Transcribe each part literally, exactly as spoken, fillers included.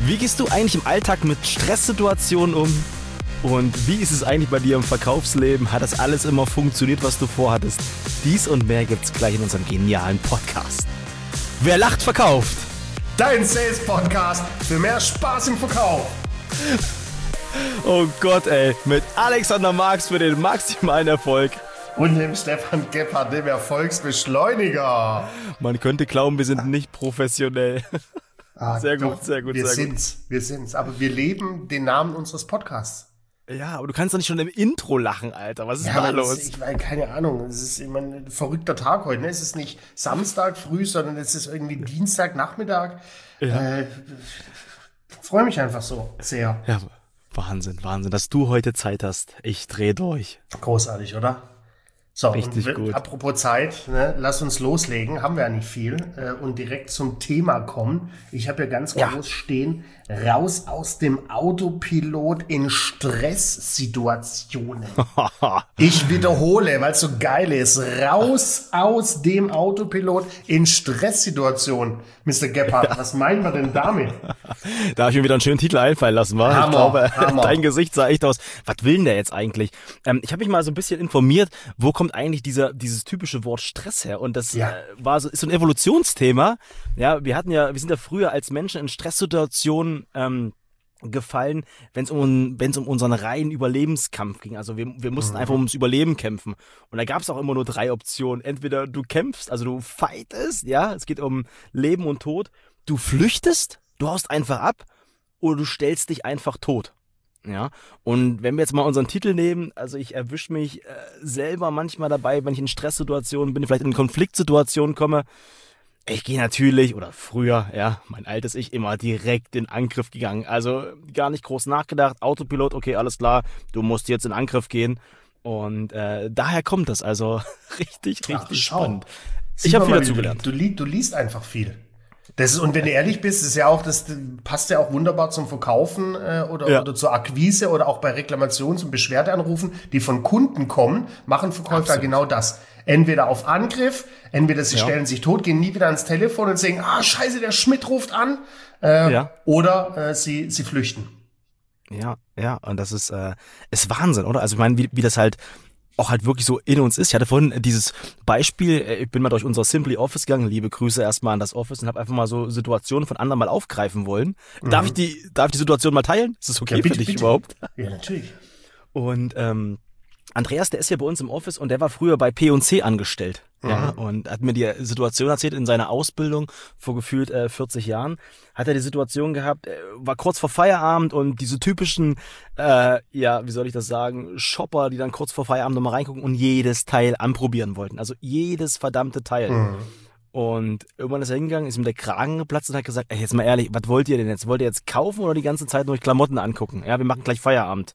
Wie gehst du eigentlich im Alltag mit Stresssituationen um? Und wie ist es eigentlich bei dir im Verkaufsleben? Hat das alles immer funktioniert, was du vorhattest? Dies und mehr gibt's gleich in unserem genialen Podcast. Wer lacht, verkauft. Dein Sales-Podcast für mehr Spaß im Verkauf. Oh Gott, ey. Mit Alexander Marx für den maximalen Erfolg. Und dem Stefan Gebhardt, dem Erfolgsbeschleuniger. Man könnte glauben, wir sind nicht professionell. Ah, sehr gut, doch, sehr gut, wir sehr sind's, gut. Wir sind's, aber wir leben den Namen unseres Podcasts. Ja, aber du kannst doch nicht schon im Intro lachen, Alter. Was ist ja, da los? Ist, ich meine, keine Ahnung. Es ist immer ein verrückter Tag heute. Ne? Es ist nicht Samstag früh, sondern es ist irgendwie Dienstag Nachmittag. Ja. Äh, freue mich einfach so sehr. Ja, Wahnsinn, Wahnsinn, dass du heute Zeit hast. Ich dreh durch. Großartig, oder? So, richtig und, gut. Apropos Zeit, ne, lass uns loslegen, haben wir ja nicht viel, äh, und direkt zum Thema kommen. Ich habe ja ganz groß ja. stehen, raus aus dem Autopilot in Stresssituationen. Ich wiederhole, weil es so geil ist, raus aus dem Autopilot in Stresssituationen. Mister Gebhardt, ja. was meinen wir denn damit? Da habe ich mir wieder einen schönen Titel einfallen lassen, wa? Hammer, ich glaube, Hammer. Dein Gesicht sah echt aus. Was will denn der jetzt eigentlich? Ähm, ich habe mich mal so ein bisschen informiert, wo kommt eigentlich dieser dieses typische Wort Stress her? Und das ja. äh, war so ist so ein Evolutionsthema. Ja, wir hatten ja, wir sind ja früher als Menschen in Stresssituationen ähm, gefallen, wenn es um wenn es um unseren reinen Überlebenskampf ging. Also wir wir mussten mhm. einfach ums Überleben kämpfen. Und da gab es auch immer nur drei Optionen. Entweder du kämpfst, also du fightest, ja, es geht um Leben und Tod. Du flüchtest, du haust einfach ab, oder du stellst dich einfach tot. Ja, und wenn wir jetzt mal unseren Titel nehmen, also ich erwische mich äh, selber manchmal dabei, wenn ich in Stresssituationen bin, vielleicht in Konfliktsituationen komme. Ich gehe natürlich, oder früher, ja, mein altes Ich, immer direkt in Angriff gegangen. Also gar nicht groß nachgedacht, Autopilot, okay, alles klar, du musst jetzt in Angriff gehen. Und äh, daher kommt das, also richtig, richtig Ach, spannend. Ich habe viel dazu gelernt. Du, du, du liest einfach viel. Das ist, und wenn du ehrlich bist, ist ja auch, das passt ja auch wunderbar zum Verkaufen äh, oder, ja. oder zur Akquise oder auch bei Reklamations- und Beschwerdeanrufen, die von Kunden kommen, machen Verkäufer Absolut. genau das. Entweder auf Angriff, entweder sie ja. stellen sich tot, gehen nie wieder ans Telefon und sagen, ah, scheiße, der Schmidt ruft an, äh, ja. oder äh, sie, sie flüchten. Ja, ja, und das ist, äh, ist Wahnsinn, oder? Also ich meine, wie, wie das halt auch halt wirklich so in uns ist. Ich hatte vorhin dieses Beispiel, ich bin mal durch unser Simply Office gegangen, liebe Grüße erstmal an das Office, und habe einfach mal so Situationen von anderen mal aufgreifen wollen. Mhm. Darf ich die, darf ich die Situation mal teilen? Ist das okay ja, bitte, für dich bitte. überhaupt? Ja, natürlich. Und ähm, Andreas, der ist ja bei uns im Office und der war früher bei P und C angestellt. Mhm. Ja, und hat mir die Situation erzählt in seiner Ausbildung vor gefühlt äh, vierzig Jahren. Hat er die Situation gehabt, äh, war kurz vor Feierabend und diese typischen, äh, ja, wie soll ich das sagen, Shopper, die dann kurz vor Feierabend nochmal reingucken und jedes Teil anprobieren wollten. Also jedes verdammte Teil. Mhm. Und irgendwann ist er hingegangen, ist ihm der Kragen geplatzt und hat gesagt, ey, jetzt mal ehrlich, was wollt ihr denn jetzt? Wollt ihr jetzt kaufen oder die ganze Zeit nur Klamotten angucken? Ja, wir machen gleich Feierabend.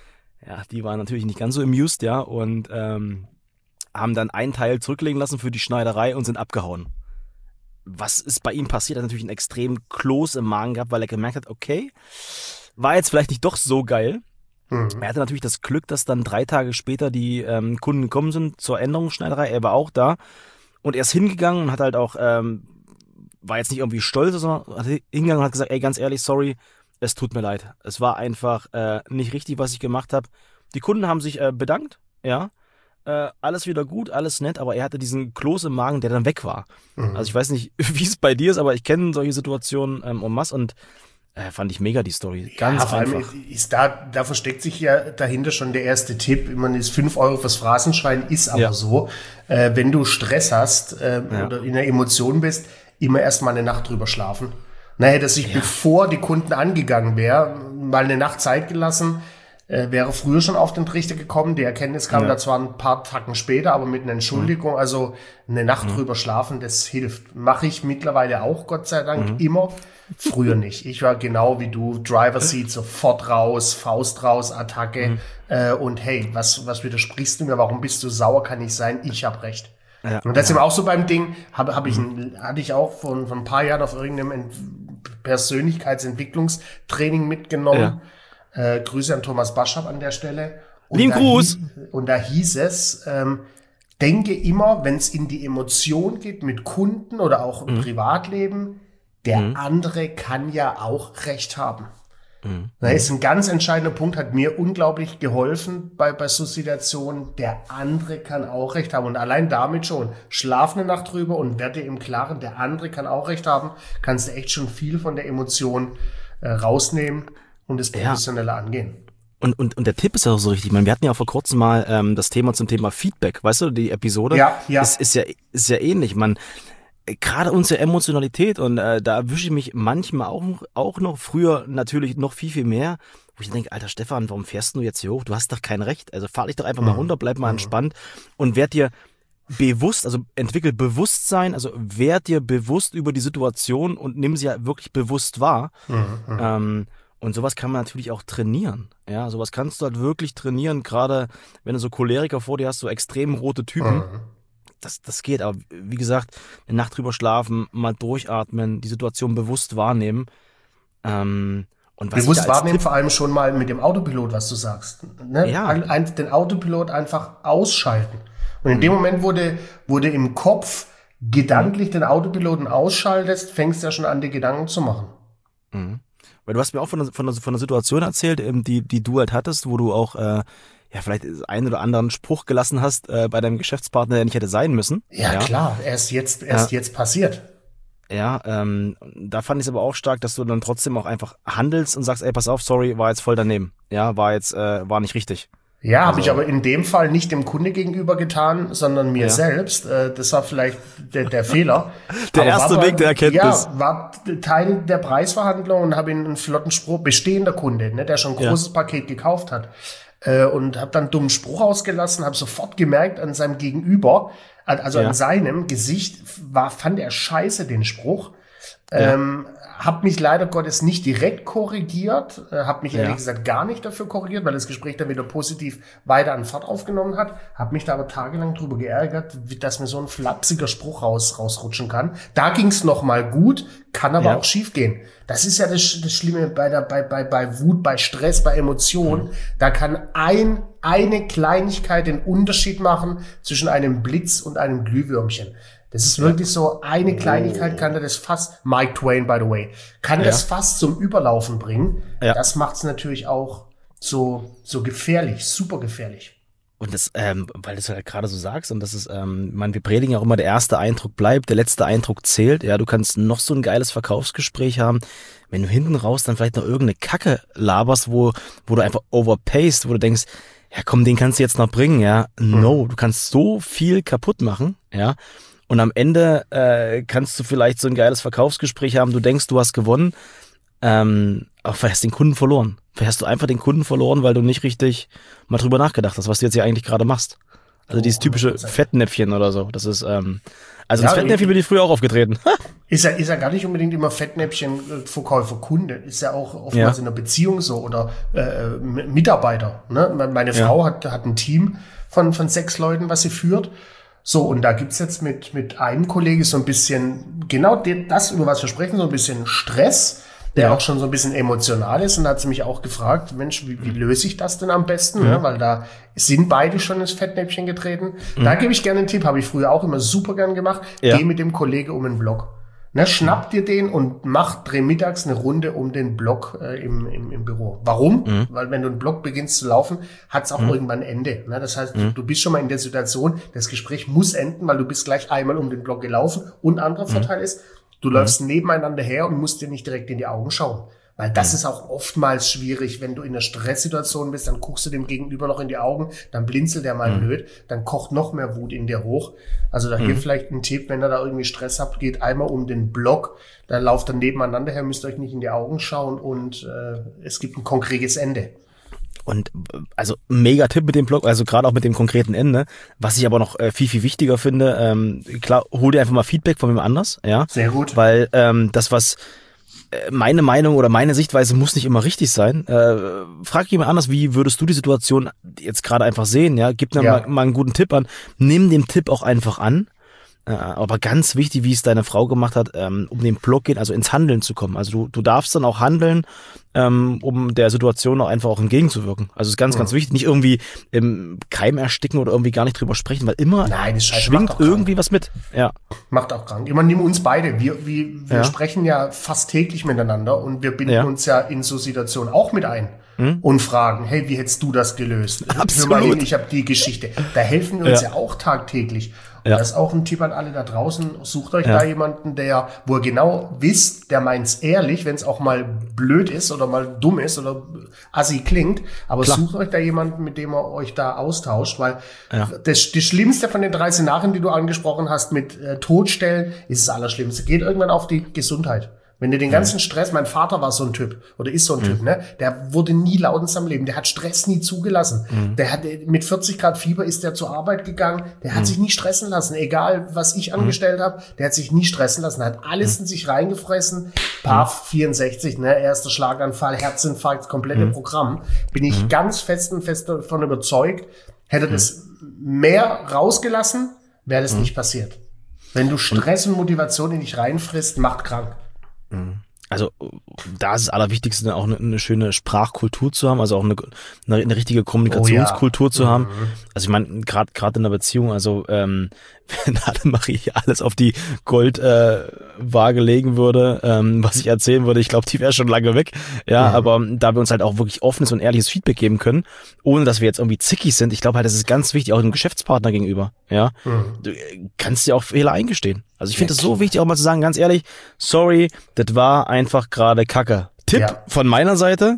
Ja, die waren natürlich nicht ganz so amused, ja, und ähm, haben dann einen Teil zurücklegen lassen für die Schneiderei und sind abgehauen. Was ist bei ihm passiert? Er hat natürlich einen extremen Kloß im Magen gehabt, weil er gemerkt hat, okay, war jetzt vielleicht nicht doch so geil. Mhm. Er hatte natürlich das Glück, dass dann drei Tage später die ähm, Kunden gekommen sind zur Änderungsschneiderei. Er war auch da und er ist hingegangen und hat halt auch, ähm, war jetzt nicht irgendwie stolz, sondern hat hingegangen und hat gesagt, ey, ganz ehrlich, sorry, es tut mir leid. Es war einfach äh, nicht richtig, was ich gemacht habe. Die Kunden haben sich äh, bedankt, ja. Äh, alles wieder gut, alles nett, aber er hatte diesen Kloß im Magen, der dann weg war. Mhm. Also ich weiß nicht, wie es bei dir ist, aber ich kenne solche Situationen ähm, en masse und äh, fand ich mega die Story. Ganz ja, vor allem einfach. Ist da, da versteckt sich ja dahinter schon der erste Tipp. Man ist fünf Euro fürs Phrasenschwein, ist aber ja. so. Äh, wenn du Stress hast äh, ja. oder in einer Emotion bist, immer erst mal eine Nacht drüber schlafen. Naja, dass ich, ja. bevor die Kunden angegangen wäre, mal eine Nacht Zeit gelassen, äh, wäre früher schon auf den Trichter gekommen. Die Erkenntnis kam ja. da zwar ein paar Tagen später, aber mit einer Entschuldigung. Mhm. Also eine Nacht mhm. drüber schlafen, das hilft. Mache ich mittlerweile auch, Gott sei Dank, mhm. immer. Früher nicht. Ich war genau wie du, Driver Seat, sofort raus, Faust raus, Attacke. Mhm. Äh, und hey, was, was widersprichst du mir? Warum bist du sauer? Kann nicht sein. Ich hab recht. Ja, und das ist ja. eben auch so beim Ding, habe hab ich ein, hatte ich auch von, von ein paar Jahren auf irgendeinem Ent- Persönlichkeitsentwicklungstraining mitgenommen. Ja. Äh, Grüße an Thomas Baschab an der Stelle. Lieben Gruß! Hieß, und da hieß es, ähm, denke immer, wenn es in die Emotion geht mit Kunden oder auch im mhm. Privatleben, der Mhm. andere kann ja auch Recht haben. Mhm. Das ist ein ganz entscheidender Punkt, hat mir unglaublich geholfen bei, bei so Situationen. Der andere kann auch Recht haben. Und allein damit schon, schlaf eine Nacht drüber und werde im Klaren, der andere kann auch Recht haben, kannst du echt schon viel von der Emotion äh, rausnehmen und es professioneller ja. angehen. Und, und, und der Tipp ist ja auch so richtig. Ich meine, wir hatten ja auch vor kurzem mal ähm, das Thema zum Thema Feedback. Weißt du, die Episode ja, ja. Ist, ist ja ist ja ähnlich. Man gerade unsere Emotionalität und äh, da erwische ich mich manchmal auch, auch noch, früher natürlich noch viel, viel mehr, wo ich denke, alter Stefan, warum fährst du jetzt hier hoch? Du hast doch kein Recht. Also fahr dich doch einfach mal runter, bleib mal entspannt und werd dir bewusst, also entwickel Bewusstsein, also werd dir bewusst über die Situation und nimm sie ja wirklich bewusst wahr. Mhm. Ähm, und sowas kann man natürlich auch trainieren. Ja, sowas kannst du halt wirklich trainieren, gerade wenn du so Choleriker vor dir hast, so extrem rote Typen. Mhm. Das, das geht, aber wie gesagt, eine Nacht drüber schlafen, mal durchatmen, die Situation bewusst wahrnehmen. Ähm, und was bewusst wahrnehmen, Tipp, vor allem schon mal mit dem Autopilot, was du sagst. Ne? Ja. Ein, ein, den Autopilot einfach ausschalten. Und in mhm. dem Moment, wo du, wo du im Kopf gedanklich mhm. den Autopiloten ausschaltest, fängst du ja schon an, dir Gedanken zu machen. Mhm. Weil du hast mir auch von einer, von einer, von einer Situation erzählt, die, die du halt hattest, wo du auch äh, ja vielleicht einen oder anderen Spruch gelassen hast äh, bei deinem Geschäftspartner, der nicht hätte sein müssen. Ja, ja. klar, erst jetzt, erst ja. jetzt passiert. Ja, ähm, da fand ich es aber auch stark, dass du dann trotzdem auch einfach handelst und sagst, ey, pass auf, sorry, war jetzt voll daneben. Ja, war jetzt, äh, war nicht richtig. Ja, also, habe ich aber in dem Fall nicht dem Kunde gegenüber getan, sondern mir ja. selbst. Äh, das war vielleicht der, der Fehler. Der aber erste war, Weg der Erkenntnis. Ja, war Teil der Preisverhandlung und habe einen flotten Spruch, bestehender Kunde, ne, der schon ein großes ja. Paket gekauft hat. Äh, und habe dann einen dummen Spruch ausgelassen, habe sofort gemerkt an seinem Gegenüber, also ja. an seinem Gesicht, war, fand er scheiße den Spruch. Ja. Ähm, hab mich leider Gottes nicht direkt korrigiert, äh, hab mich ja. ehrlich gesagt gar nicht dafür korrigiert, weil das Gespräch dann wieder positiv weiter an Fahrt aufgenommen hat. Hab mich da aber tagelang drüber geärgert, wie, dass mir so ein flapsiger Spruch raus, rausrutschen kann. Da ging's noch mal gut, kann aber ja. auch schief gehen. Das ist ja das, das Schlimme bei der, bei, bei, bei Wut, bei Stress, bei Emotionen. Mhm. Da kann ein, eine Kleinigkeit den Unterschied machen zwischen einem Blitz und einem Glühwürmchen. Das ist wirklich ja. so, eine Kleinigkeit kann das fast, Mike Twain, by the way, kann ja. das fast zum Überlaufen bringen. Ja. Das macht es natürlich auch so, so gefährlich, super gefährlich. Und das, ähm, weil du es halt gerade so sagst, und das ist, ähm, man, wir predigen auch immer, der erste Eindruck bleibt, der letzte Eindruck zählt. Ja, du kannst noch so ein geiles Verkaufsgespräch haben, wenn du hinten raus dann vielleicht noch irgendeine Kacke laberst, wo, wo du einfach overpayst, wo du denkst, ja komm, den kannst du jetzt noch bringen, ja. No, mhm. du kannst so viel kaputt machen, ja. Und am Ende äh, kannst du vielleicht so ein geiles Verkaufsgespräch haben, du denkst, du hast gewonnen, ähm, aber vielleicht hast du den Kunden verloren. Vielleicht hast du einfach den Kunden verloren, weil du nicht richtig mal drüber nachgedacht hast, was du jetzt hier eigentlich gerade machst. Also oh, dieses typische Fettnäpfchen oder so. Das ist, ähm, also ins ja, Fettnäpfchen bin ich früher auch aufgetreten. Ist ja, ist ja gar nicht unbedingt immer Fettnäpfchen Verkäufer Kunde. Ist ja auch oftmals ja. in einer Beziehung so oder äh, Mitarbeiter. Ne? Meine Frau ja. hat, hat ein Team von, von sechs Leuten, was sie führt. So, und da gibt's jetzt mit, mit einem Kollege so ein bisschen, genau das, über was wir sprechen, so ein bisschen Stress, der ja. auch schon so ein bisschen emotional ist. Und da hat sie mich auch gefragt, Mensch, wie, wie löse ich das denn am besten? Mhm. Ne? Weil da sind beide schon ins Fettnäpfchen getreten. Mhm. Da gebe ich gerne einen Tipp, habe ich früher auch immer super gern gemacht. Ja. Geh mit dem Kollege um den Block. Ne, schnapp dir den und mach, dreh mittags eine Runde um den Block äh, im, im, im Büro. Warum? Mhm. Weil wenn du einen Block beginnst zu laufen, hat's auch mhm. irgendwann ein Ende. Ne? Das heißt, mhm. du bist schon mal in der Situation, das Gespräch muss enden, weil du bist gleich einmal um den Block gelaufen. Und ein anderer mhm. Vorteil ist, du mhm. läufst nebeneinander her und musst dir nicht direkt in die Augen schauen. Weil das mhm. ist auch oftmals schwierig, wenn du in einer Stresssituation bist, dann guckst du dem Gegenüber noch in die Augen, dann blinzelt der mal mhm. blöd, dann kocht noch mehr Wut in dir hoch. Also da mhm. hier vielleicht ein Tipp, wenn ihr da irgendwie Stress habt, geht einmal um den Block, dann lauft dann nebeneinander her, müsst euch nicht in die Augen schauen und äh, es gibt ein konkretes Ende. Und also mega Tipp mit dem Blog, also gerade auch mit dem konkreten Ende. Was ich aber noch äh, viel, viel wichtiger finde, ähm, klar, hol dir einfach mal Feedback von jemand anders, ja. Sehr gut. Weil ähm, das, was meine Meinung oder meine Sichtweise muss nicht immer richtig sein. Äh, frag jemand anders, wie würdest du die Situation jetzt gerade einfach sehen? Ja, gib mir ja. mal, mal einen guten Tipp an. Nimm den Tipp auch einfach an. Äh, aber ganz wichtig, wie es deine Frau gemacht hat, ähm, um den Block gehen, also ins Handeln zu kommen. Also du, du darfst dann auch handeln, ähm, um der Situation auch einfach auch entgegenzuwirken. Also es ist ganz, mhm. ganz wichtig, nicht irgendwie im Keim ersticken oder irgendwie gar nicht drüber sprechen, weil immer Nein, das schwingt irgendwie was mit. Ja. Macht auch krank. Immer nimm uns beide. Wir, wir, wir Ja. sprechen ja fast täglich miteinander und wir binden Ja. uns ja in so Situationen auch mit ein. Und fragen, hey, wie hättest du das gelöst? Absolut. Hör mal hin, ich habe die Geschichte. Da helfen wir uns Ja. ja, auch tagtäglich. Und Ja. das ist auch ein Tipp an alle da draußen. Sucht euch Ja. da jemanden, der, wo ihr genau wisst, der meint's ehrlich, wenn es auch mal blöd ist oder mal dumm ist oder assi klingt. Aber Klar. sucht euch da jemanden, mit dem ihr euch da austauscht, weil Ja. das, das Schlimmste von den drei Szenarien, die du angesprochen hast, mit äh, Todstellen, ist das Allerschlimmste. Geht irgendwann auf die Gesundheit. Wenn du den ganzen Stress, mein Vater war so ein Typ oder ist so ein mhm. Typ, ne? Der wurde nie laut in seinem Leben, der hat Stress nie zugelassen. Mhm. Der hat mit vierzig Grad Fieber ist der zur Arbeit gegangen, der hat mhm. sich nie stressen lassen, egal was ich angestellt mhm. habe, der hat sich nie stressen lassen, hat alles mhm. in sich reingefressen. Paf, vierundsechzig, ne? Erster Schlaganfall, Herzinfarkt, komplette mhm. Programm. Bin ich mhm. ganz fest und fest davon überzeugt, hätte mhm. das mehr rausgelassen, wäre das mhm. nicht passiert. Wenn du Stress und Motivation in dich reinfrisst, macht krank. Also da ist das Allerwichtigste, auch eine, eine schöne Sprachkultur zu haben, also auch eine, eine, eine richtige Kommunikationskultur oh ja. zu haben. Mhm. Also ich meine, gerade gerade in einer Beziehung, also ähm, wenn Annemarie alles auf die Goldwaage äh, legen würde, ähm, was ich erzählen würde, ich glaube, die wäre schon lange weg. Ja, mhm. aber da wir uns halt auch wirklich offenes und ehrliches Feedback geben können, ohne dass wir jetzt irgendwie zickig sind, ich glaube halt, das ist ganz wichtig, auch dem Geschäftspartner gegenüber. Ja, mhm. du kannst dir auch Fehler eingestehen. Also ich finde es ja, so wichtig, auch mal zu sagen, ganz ehrlich, sorry, das war einfach gerade Kacke. Tipp ja. von meiner Seite.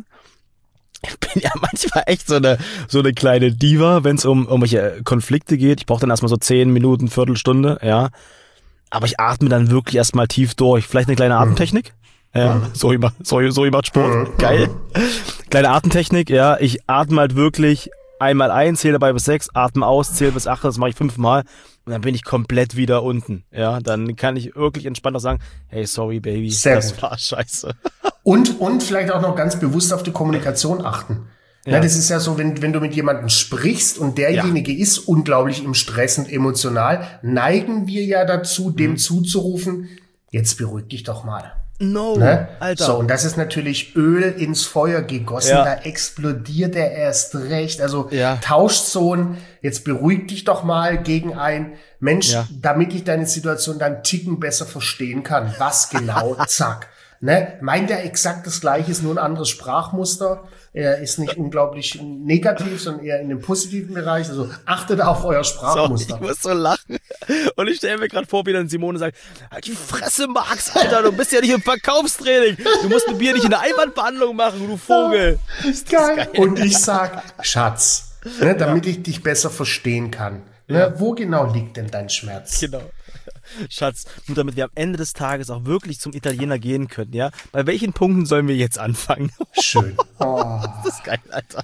Ich bin ja manchmal echt so eine so eine kleine Diva, wenn es um irgendwelche Konflikte geht. Ich brauche dann erstmal so zehn Minuten, Viertelstunde, ja. Aber ich atme dann wirklich erstmal tief durch. Vielleicht eine kleine Atemtechnik. Mhm. Ja, Zoe macht, Zoe, Zoe macht Sport. Mhm. Geil. Kleine Atemtechnik, ja. Ich atme halt wirklich einmal ein, zähle dabei bis sechs, atme aus, zähle bis acht, das mache ich fünfmal. Und dann bin ich komplett wieder unten. Ja, dann kann ich wirklich entspannt auch sagen, hey, sorry, Baby, Sehr das gut. war scheiße. Und, und vielleicht auch noch ganz bewusst auf die Kommunikation achten. Ja. Ja, das ist ja so, wenn, wenn du mit jemandem sprichst und derjenige ja. ist unglaublich im Stress und emotional, neigen wir ja dazu, dem mhm. zuzurufen, jetzt beruhig dich doch mal. No, ne? Alter. So, und das ist natürlich Öl ins Feuer gegossen, ja. da explodiert er erst recht. Also ja. Tauschzonen, jetzt beruhig dich doch mal gegen ein Mensch, ja. damit ich deine Situation dann einen Ticken besser verstehen kann. Was genau, zack. Ne? Meint er exakt das Gleiche, ist nur ein anderes Sprachmuster. Er ist nicht unglaublich negativ, sondern eher in dem positiven Bereich. Also achtet auf euer Sprachmuster. So, ich muss so lachen. Und ich stelle mir gerade vor, wie dann Simone sagt, halt die Fresse, Max, Alter, du bist ja nicht im Verkaufstraining. Du musst mit mir nicht in der Einwandbehandlung machen, du Vogel. Ist geil. Ist geil. Und ich sag, Schatz, ne, damit ja. ich dich besser verstehen kann. Ne, ja. Wo genau liegt denn dein Schmerz? Genau. Schatz, nur damit wir am Ende des Tages auch wirklich zum Italiener gehen können, ja? Bei welchen Punkten sollen wir jetzt anfangen? Schön. Oh. Das ist geil, Alter.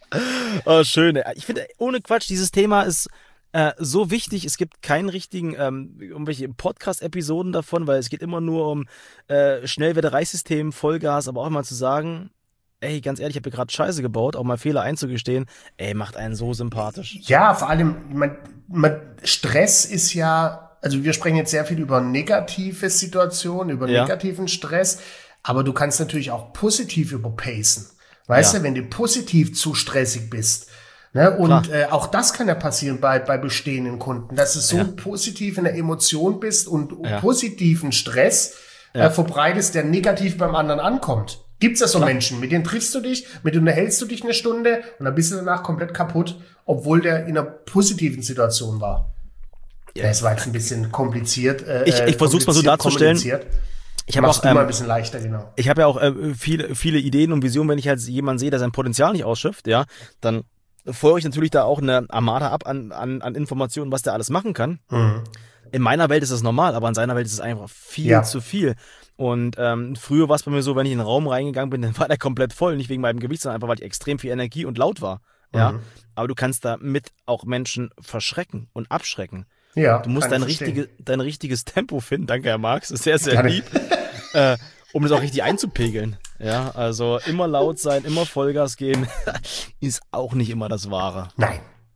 Oh, schön. Ich finde, ohne Quatsch, dieses Thema ist äh, so wichtig. Es gibt keinen richtigen, ähm, irgendwelche Podcast-Episoden davon, weil es geht immer nur um äh, Schnellwettereisystem, Vollgas, aber auch immer zu sagen, ey, ganz ehrlich, ich habe hier gerade Scheiße gebaut, auch mal Fehler einzugestehen, ey, macht einen so sympathisch. Ja, vor allem, man, man, Stress ist ja, also wir sprechen jetzt sehr viel über negative Situationen, über ja. negativen Stress, aber du kannst natürlich auch positiv überpacen. Weißt ja. du, wenn du positiv zu stressig bist. Ne? Und äh, auch das kann ja passieren bei, bei bestehenden Kunden, dass du so ja. positiv in der Emotion bist und ja. positiven Stress ja. äh, verbreitest, der negativ beim anderen ankommt. Gibt's ja so Klar. Menschen, mit denen triffst du dich, mit denen unterhältst du dich eine Stunde und dann bist du danach komplett kaputt, obwohl der in einer positiven Situation war. Ja, das war jetzt ein bisschen kompliziert. Äh, ich ich versuche es mal so darzustellen. Ich habe auch ähm, mal ein bisschen leichter, genau. Ich habe ja auch äh, viele viele Ideen und Visionen, wenn ich halt jemanden sehe, der sein Potenzial nicht ausschöpft, ja, dann folge ich natürlich da auch eine Armada ab an an, an Informationen, was der alles machen kann. Mhm. In meiner Welt ist das normal, aber in seiner Welt ist es einfach viel ja. zu viel. Und ähm, früher war es bei mir so, wenn ich in den Raum reingegangen bin, dann war der komplett voll, nicht wegen meinem Gewicht, sondern einfach, weil ich extrem viel Energie und laut war. Ja, mhm. aber du kannst damit auch Menschen verschrecken und abschrecken. Ja, du musst dein, richtige, dein richtiges Tempo finden, danke Herr Marx, ist sehr, sehr Gerne. lieb, äh, um das auch richtig einzupegeln. Ja, also immer laut sein, immer Vollgas geben, ist auch nicht immer das Wahre. Nein,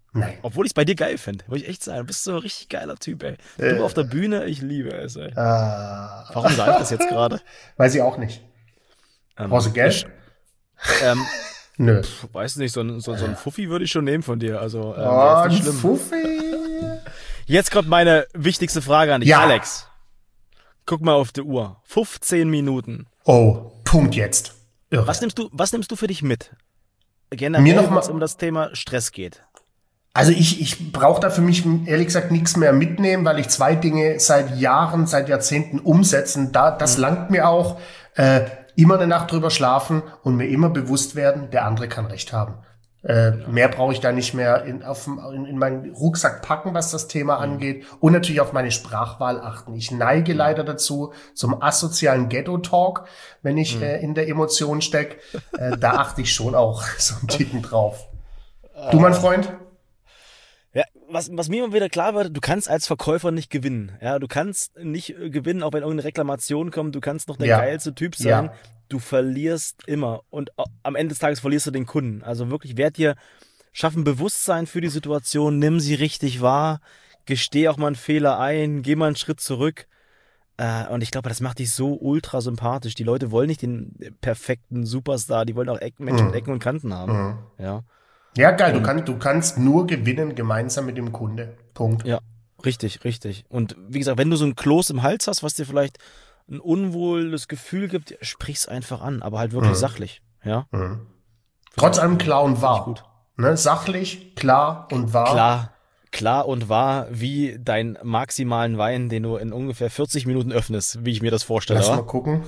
Nein. Obwohl ich es bei dir geil finde, muss ich echt sagen. Du bist so ein richtig geiler Typ, ey. Du Äh. auf der Bühne, ich liebe es, ey. Äh, Warum sage ich das jetzt gerade? Weiß ich auch nicht. Ähm, Brauchst du Geld? Ähm, Nö. weiß nicht, so ein, so, so ein Fuffi würde ich schon nehmen von dir. Also, ähm, Oh, der ein ist nicht schlimm. Fuffi. Jetzt kommt meine wichtigste Frage an dich. Ja. Alex, guck mal auf die Uhr. fünfzehn Minuten. Oh, Punkt jetzt. Irre. Was nimmst du, was nimmst du für dich mit? Generell, Mir noch wenn mal- es um das Thema Stress geht. Also ich, ich brauche da für mich ehrlich gesagt nichts mehr mitnehmen, weil ich zwei Dinge seit Jahren, seit Jahrzehnten umsetzen. Da, das Mhm. langt mir auch. Äh, immer eine Nacht drüber schlafen und mir immer bewusst werden, der andere kann recht haben. Äh, mehr brauche ich da nicht mehr in, auf, in, in meinen Rucksack packen, was das Thema Mhm. angeht. Und natürlich auf meine Sprachwahl achten. Ich neige leider dazu, zum asozialen Ghetto-Talk, wenn ich Mhm. äh, in der Emotion stecke. Äh, da achte ich schon auch so einen Ticken drauf. Du, mein Freund? Ja, was, was mir immer wieder klar wird, du kannst als Verkäufer nicht gewinnen. Ja, du kannst nicht äh, gewinnen, auch wenn irgendeine Reklamation kommt. Du kannst noch der Ja. geilste Typ sein. Ja. Du verlierst immer. Und äh, am Ende des Tages verlierst du den Kunden. Also wirklich, werd dir schaffen Bewusstsein für die Situation, nimm sie richtig wahr, gesteh auch mal einen Fehler ein, geh mal einen Schritt zurück. Äh, und ich glaube, das macht dich so ultra sympathisch. Die Leute wollen nicht den perfekten Superstar, die wollen auch Ecken, Menschen Mhm. mit Ecken und Kanten haben. Mhm. Ja. Ja, geil. Du, kann, du kannst nur gewinnen gemeinsam mit dem Kunde. Punkt. Ja, richtig, richtig. Und wie gesagt, wenn du so ein Kloß im Hals hast, was dir vielleicht ein unwohles Gefühl gibt, sprich's einfach an, aber halt wirklich Mhm. sachlich. Ja. Mhm. Trotz allem klar und wahr. Gut. Ne? Sachlich, klar und wahr. Klar, klar und wahr, wie deinen maximalen Wein, den du in ungefähr vierzig Minuten öffnest, wie ich mir das vorstelle. Lass mal Oder? gucken.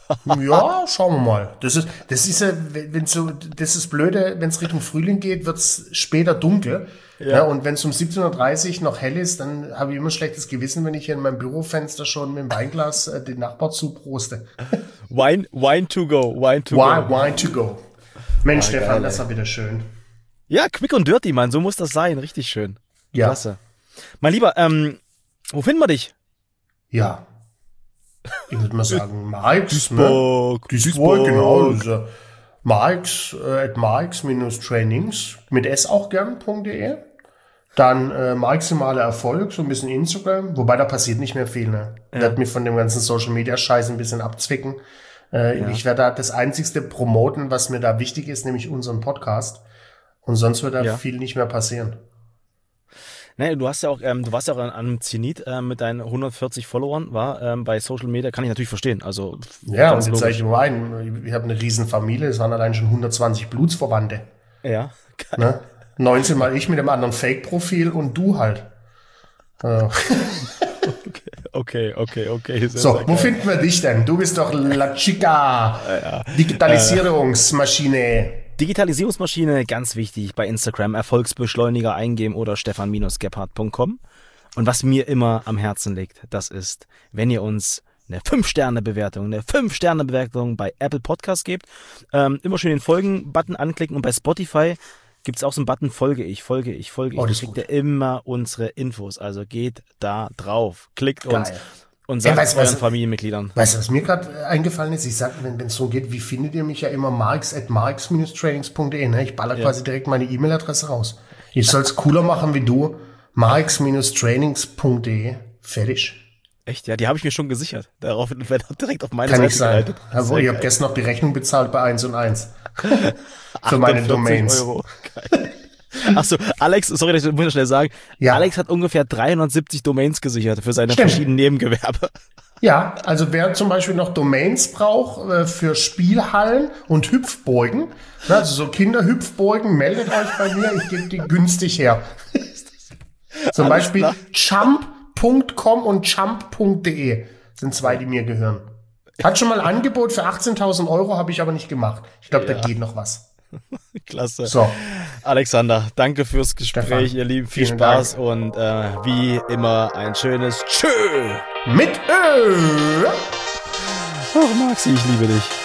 Ja, schauen wir mal. Das ist, das ist ja, wenn so, das ist blöde, wenn es Richtung Frühling geht, wird's später dunkel. Ja. Ja. Und wenn es um siebzehn Uhr dreißig noch hell ist, dann habe ich immer ein schlechtes Gewissen, wenn ich hier in meinem Bürofenster schon mit dem Weinglas äh, den Nachbar zuproste. Wine, Wine to go, Wine to Wine, go. wine to go. Mensch, Ah, Stefan, geil, das ey. war wieder schön. Ja, quick und dirty, Mann, so muss das sein, richtig schön. Ja. Klasse. Mein Lieber, ähm, wo finden wir dich? Ja. Ich würde mal sagen, Marx, ne? Duisburg, Duisburg, genau. Das ist, äh, Marx, äh, at Marx-Trainings, mit S auch gern.de. Dann äh, maximaler Erfolg, so ein bisschen Instagram, wobei da passiert nicht mehr viel. Ne? Ich Ja. werde mich von dem ganzen Social-Media-Scheiß ein bisschen abzwicken. Äh, Ja. Ich werde da das Einzigste promoten, was mir da wichtig ist, nämlich unseren Podcast. Und sonst wird da Ja. viel nicht mehr passieren. Nee, du hast ja auch, ähm, du warst ja auch an einem Zenit äh, mit deinen hundertvierzig Followern, war ähm, bei Social Media, kann ich natürlich verstehen. Also Ja, ganz und jetzt sage logisch. ich mal ein, ich habe eine riesen Familie, es waren allein schon hundertzwanzig Blutsverwandte. Ja, Ne? neunzehn mal ich mit dem anderen Fake-Profil und du halt. Äh, okay, okay, okay. Sehr, So, sehr wo geil. finden wir dich denn? Du bist doch La Chica, Digitalisierungsmaschine. Digitalisierungsmaschine, ganz wichtig, bei Instagram Erfolgsbeschleuniger eingeben oder stefan gebhardt punkt com. Und was mir immer am Herzen liegt, das ist, wenn ihr uns eine fünf Sterne Bewertung, eine fünf Sterne Bewertung bei Apple Podcast gebt, ähm, immer schön den Folgen-Button anklicken und bei Spotify gibt's auch so einen Button Folge ich, folge ich, folge ich. Oh, Da das ist kriegt gut. ihr immer unsere Infos. Also geht da drauf, klickt Geil. uns und sagt Ja, weißt du, euren was- Familienmitgliedern. Weißt du, was mir gerade eingefallen ist? Ich sag, wenn es so geht, wie findet ihr mich ja immer? Marx at marx-trainings.de. Ne? Ich baller Ja. quasi direkt meine E-Mail-Adresse raus. Ich soll es cooler machen wie du. marx-trainings.de. Fertig. Echt, ja, die habe ich mir schon gesichert. Darauf wird direkt auf meine Kann Seite nicht sein. geleitet. Also, Sehr ich habe geil. gestern noch die Rechnung bezahlt bei eins und eins. Für meine achtundvierzig Domains. Euro. Geil. Achso, Alex, sorry, dass ich muss ich schnell sagen. Ja. Alex hat ungefähr dreihundertsiebzig Domains gesichert für seine Stimmt. verschiedenen Nebengewerbe. Ja, also wer zum Beispiel noch Domains braucht äh, für Spielhallen und Hüpfburgen, ne, also so Kinderhüpfburgen, meldet euch bei mir, ich gebe die günstig her. Zum Alles Beispiel klar. jump punkt com und jump punkt de sind zwei, die mir gehören. Hat schon mal ein Angebot für achtzehntausend Euro, habe ich aber nicht gemacht. Ich glaube, Ja. da geht noch was. Klasse. So, Alexander, danke fürs Gespräch, Stefan, ihr Lieben. Viel vielen Spaß und äh, wie immer ein schönes Tschö. mit Ö. Ach, Maxi, ich liebe dich.